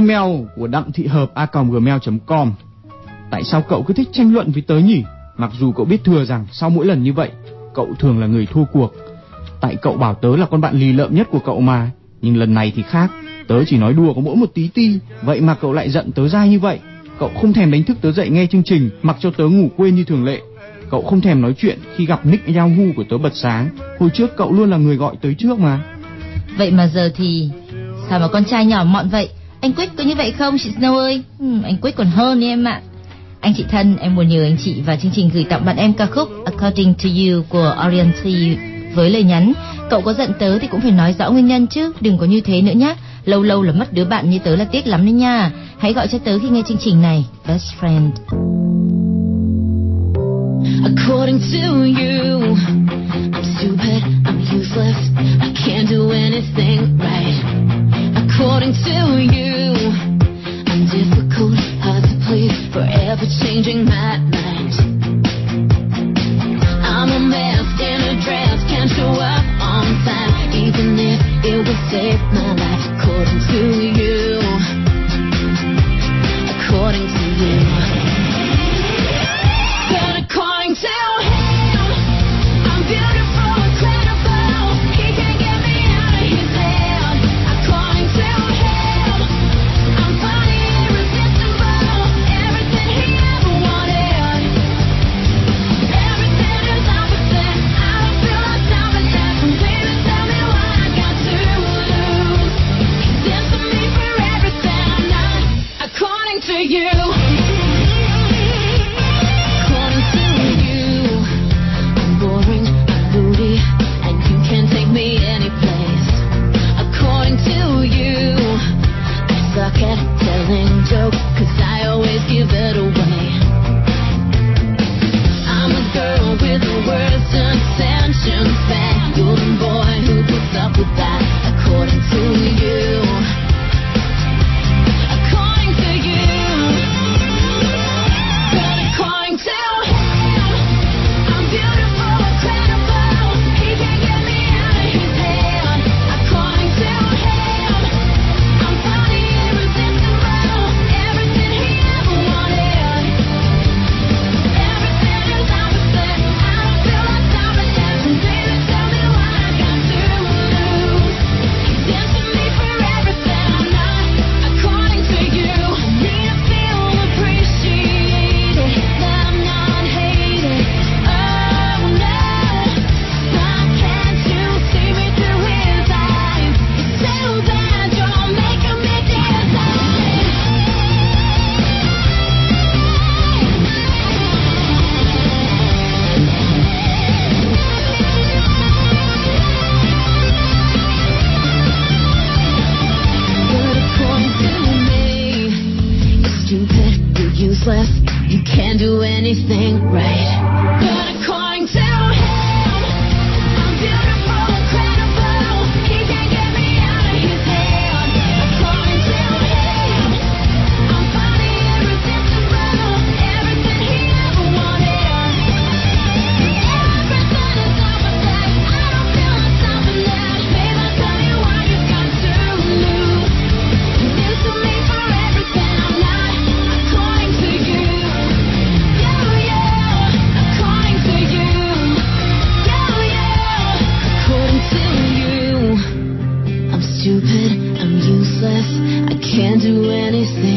email của Đặng Thị Hợp@gmail.com. Tại sao cậu cứ thích tranh luận với tớ nhỉ? Mặc dù cậu biết thừa rằng sau mỗi lần như vậy, cậu thường là người thua cuộc. Tại cậu bảo tớ là con bạn lì lợm nhất của cậu mà. Nhưng lần này thì khác, tớ chỉ nói đùa có mỗi một tí ti, vậy mà cậu lại giận tớ dai như vậy. Cậu không thèm đánh thức tớ dậy nghe chương trình, mặc cho tớ ngủ quên như thường lệ. Cậu không thèm nói chuyện khi gặp nick Yahoo của tớ bật sáng. Hồi trước cậu luôn là người gọi tới trước mà. Vậy mà giờ thì sao mà con trai nhỏ mọn vậy? Anh Quyết có như vậy không chị Snow ơi? Anh Quyết còn hơn đi em ạ. Anh chị thân, em muốn nhờ anh chị và chương trình gửi tặng bạn em ca khúc According to You của Oriente với lời nhắn: cậu có giận tớ thì cũng phải nói rõ nguyên nhân chứ, đừng có như thế nữa nhá. Lâu lâu là mất đứa bạn như tớ là tiếc lắm đấy nha. Hãy gọi cho tớ khi nghe chương trình này. Best friend. According to you, I'm stupid, I'm useless, I can't do anything right. According to you, I'm difficult, hard to please, forever changing my mind. I'm a mess in a dress, can't show up on time, even if it would save my life. According to you, according to you. But according to him, I'm beautiful, incredible, he can't get me out of his head. According to him, I'm funny, irresistible, everything he ever wanted. Everything is opposite, I don't feel like stopping that. Baby, tell me what I got to lose. He's into me for everything I'm not. According to you. According to you, I'm boring, I'm moody, and you can't take me anyplace. According to you, I suck at telling jokes, 'cause I always give it away. I'm a girl with the worst intentions, that golden boy who puts up with that. According to you. According to you. But according to him, I'm beautiful, incredible, he can't get me out of his head. According to him, I'm funny, irresistible, everything he ever wanted. Everything is opposite, I don't feel like stopping that. Baby, tell me what I got to lose. He's into me for everything I'm not. According to you, I need to feel appreciated, that I'm not hated. Oh no, why can't you see me through his eyes? It's too bad you're making me decide. But according to me, you're stupid, you're useless, you can't do anything right. But according to him, I'm beautiful, incredible, he can't get me out of his head. According to him, I'm funny, irresistible, everything he ever wanted. Everything is opposite, I don't feel like stopping that. Baby, tell me what you got to lose. He's into me for everything I'm not. According to you. According to you. According to you. I'm stupid, I'm useless, I can't do anything